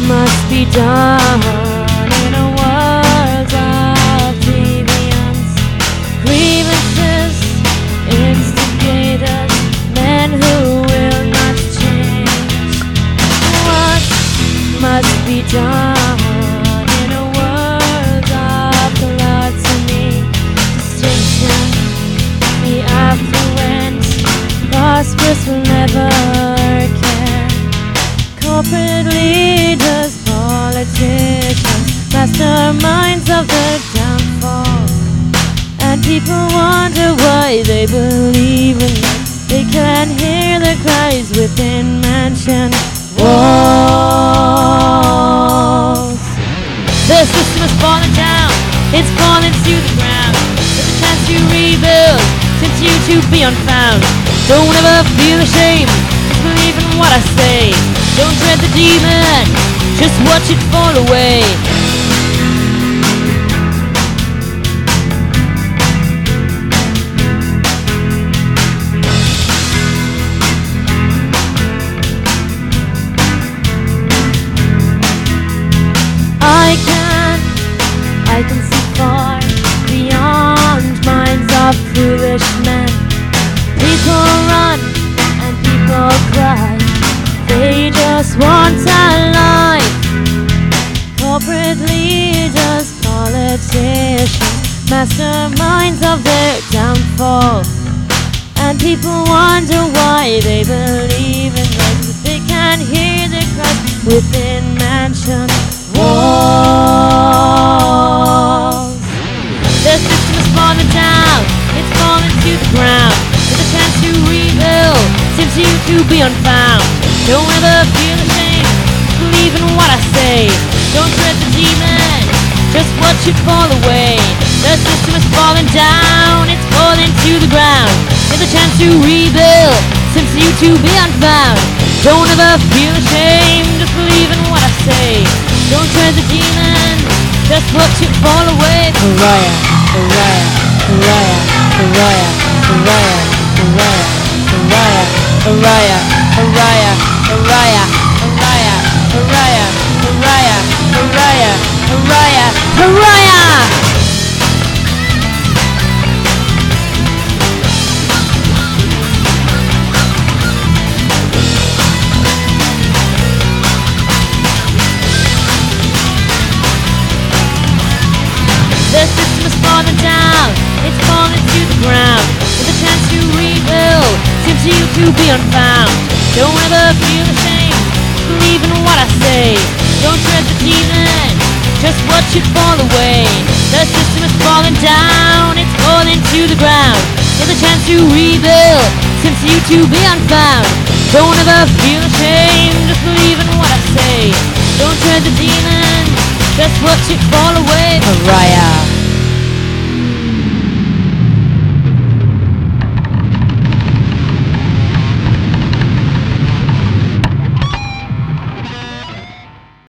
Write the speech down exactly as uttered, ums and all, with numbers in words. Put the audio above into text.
must be done in a world of deviance. Grievances, instigators, men who will not change. What must be done in a world of gluttony, distinction? The affluent, prosperous will never care. Corporate leaders, politicians, masterminds of the downfall. And people wonder why they believe in them. They can hear the cries within mansion walls. The system has fallen down, it's fallen to the ground. There's a chance to rebuild, since you to be unfound. Don't ever feel ashamed, just believe in what I say. Don't dread the demon, just watch it fall away. I can, I can see far beyond minds of foolish men. People run and people cry, they just want a life. Corporate leaders, politicians, masterminds of their downfall. And people wonder why they believe in them, but they can't hear the cries within mansion walls. The system has fallen down, it's fallen to the ground. There's a chance to rebuild, seems you to be unfound. Don't ever feel ashamed, believe in what I say. Don't dread the demon, just watch it fall away. The system has fallen down, it's fallen to the ground. There's a chance to rebuild, seems you to be unfound. Don't ever feel ashamed, just believe in what I say. Don't dread the demon, just watch it fall away. Pariah, pariah, pariah, pariah, pariah, pariah, pariah, pariah, pariah, pariah, pariah, pariah, pariah, pariah, pariah, pariah. The system has fallen down, it's fallen to the ground. There's a chance to rebuild, seems you to be unfound. Don't ever feel ashamed, believe in what I say. Don't dread the demon, just watch it fall away. The system has fallen down, it's fallen to the ground. There's a chance to rebuild, seems you to be unfound. Don't ever feel ashamed, just believe in what I say. Don't dread the demon, just watch it fall away. Pariah.